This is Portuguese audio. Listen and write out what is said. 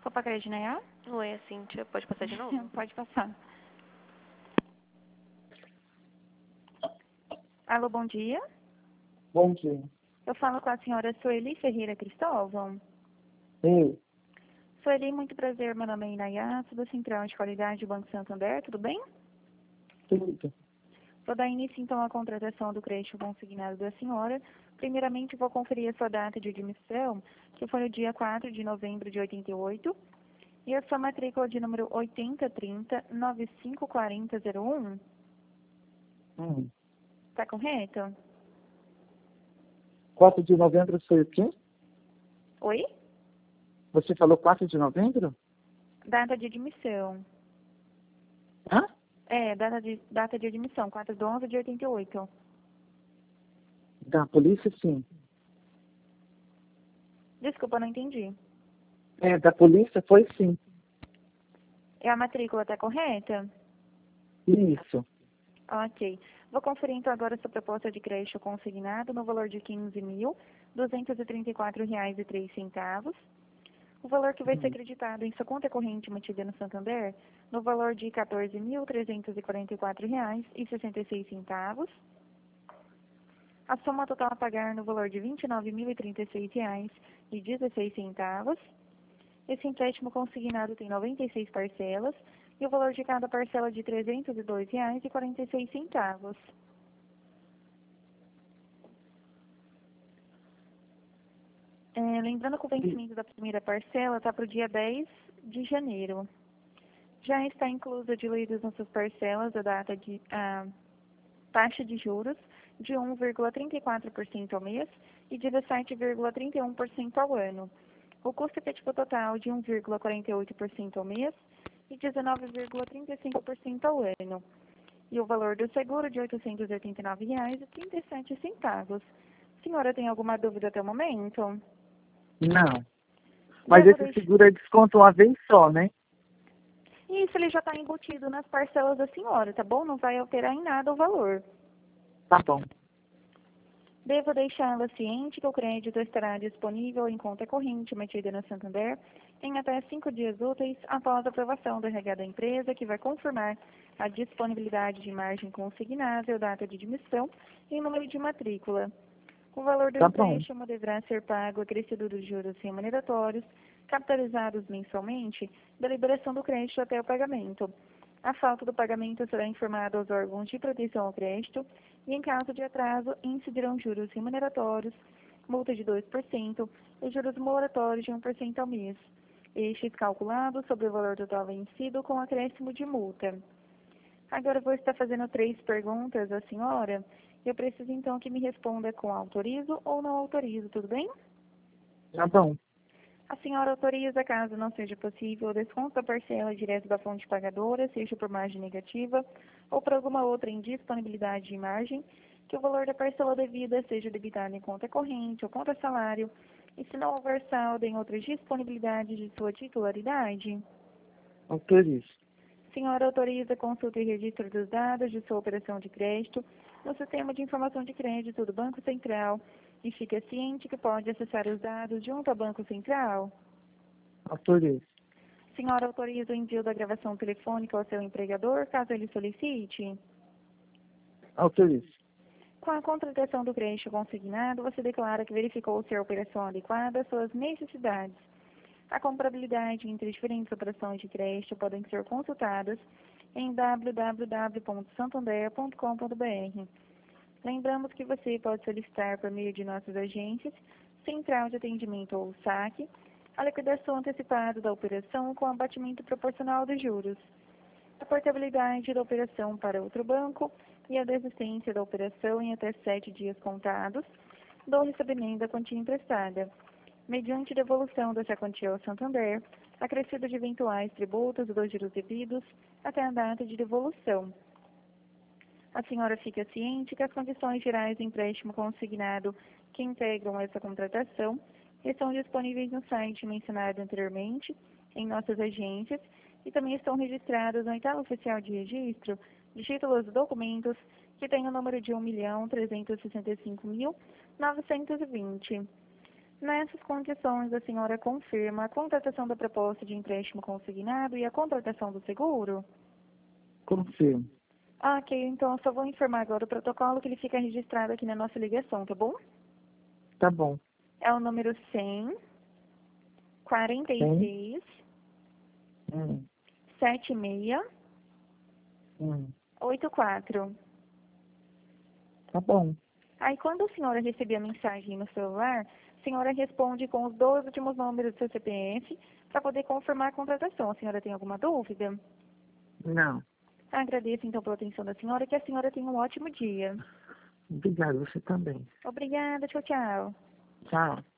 Copa Crédito, né? Oi, é Cíntia. Pode passar de novo? Pode passar. Alô, bom dia. Bom dia. Eu falo com a senhora Sueli Ferreira Cristóvão. Ei, Sueli, muito prazer. Meu nome é Inayá, sou da Central de Qualidade do Banco Santander, tudo bem? tudo. Vou dar início, então, à contratação do crédito consignado da senhora. Primeiramente, vou conferir a sua data de admissão, que foi no dia 4 de novembro de 88, e a sua matrícula de número 8030-954001. Está correto? 4 de novembro foi o quê? Oi? Você falou 4 de novembro? Data de admissão. Hã? Data de admissão, 4 de 11 de 88. Da polícia, sim. Desculpa, não entendi. Da polícia foi sim. E a matrícula está correta? Isso. Ok. Vou conferir, então, agora a sua proposta de crédito consignado no valor de R$ 15.234,03. O valor que vai ser acreditado em sua conta corrente mantida no Santander no valor de R$ 14.344,66. A soma total a pagar no valor de R$ 29.036,16. Esse empréstimo consignado tem 96 parcelas e o valor de cada parcela de R$ 302,46. Lembrando que o vencimento da primeira parcela está para o dia 10 de janeiro. Já está inclusa diluídas nessas parcelas a taxa de juros de 1,34% ao mês e de 17,31% ao ano. O custo efetivo total de 1,48% ao mês e 19,35% ao ano. E o valor do seguro de R$ 889,37. Senhora, tem alguma dúvida até o momento? Não. Mas esse seguro é desconto uma vez só, né? Isso, ele já está embutido nas parcelas da senhora, tá bom? Não vai alterar em nada o valor. Tá bom. Devo deixá-la ciente que o crédito estará disponível em conta corrente mantida no Santander em até 5 dias úteis após a aprovação do RH da empresa, que vai confirmar a disponibilidade de margem consignável, data de admissão e número de matrícula. O valor do empréstimo deverá ser pago acrescido dos juros remuneratórios, capitalizados mensalmente, da liberação do crédito até o pagamento. A falta do pagamento será informada aos órgãos de proteção ao crédito e, em caso de atraso, incidirão juros remuneratórios, multa de 2% e juros moratórios de 1% ao mês. Estes calculados sobre o valor total vencido com acréscimo de multa. Agora eu vou estar fazendo 3 perguntas à senhora. Eu preciso, então, que me responda com autorizo ou não autorizo, tudo bem? Tá bom. A senhora autoriza, caso não seja possível, o desconto da parcela direto da fonte pagadora, seja por margem negativa ou por alguma outra indisponibilidade de margem, que o valor da parcela devida seja debitado em conta corrente ou conta salário, e se não houver saldo em outras disponibilidades de sua titularidade? Autorizo. A senhora autoriza a consulta e registro dos dados de sua operação de crédito no Sistema de Informação de Crédito do Banco Central e fica ciente que pode acessar os dados junto ao Banco Central? Autorizo. A senhora autoriza o envio da gravação telefônica ao seu empregador, caso ele solicite? Autorizo. Com a contratação do crédito consignado, você declara que verificou ser a operação adequada às suas necessidades. A comparabilidade entre diferentes operações de crédito podem ser consultadas em www.santander.com.br. Lembramos que você pode solicitar por meio de nossas agências, Central de Atendimento ou SAC, a liquidação antecipada da operação com abatimento proporcional dos juros, a portabilidade da operação para outro banco e a desistência da operação em até 7 dias contados do recebimento da quantia emprestada, mediante devolução dessa quantia ao Santander, acrescido de eventuais tributos dos juros devidos até a data de devolução. A senhora fica ciente que as condições gerais do empréstimo consignado que integram essa contratação estão disponíveis no site mencionado anteriormente, em nossas agências, e também estão registradas no Oitavo Oficial de Registro de Títulos e Documentos, que tem o número de 1.365.920. Nessas condições, a senhora confirma a contratação da proposta de empréstimo consignado e a contratação do seguro? Confirmo. Ok, então eu só vou informar agora o protocolo que ele fica registrado aqui na nossa ligação, tá bom? Tá bom. É o número 100 46 Hum, 76 hum. 84. Tá bom. Aí, quando a senhora receber a mensagem no celular, a senhora responde com os 2 últimos números do seu CPF para poder confirmar a contratação. A senhora tem alguma dúvida? Não. Agradeço, então, pela atenção da senhora e que a senhora tenha um ótimo dia. Obrigado, você também. Obrigada, tchau, tchau. Tchau.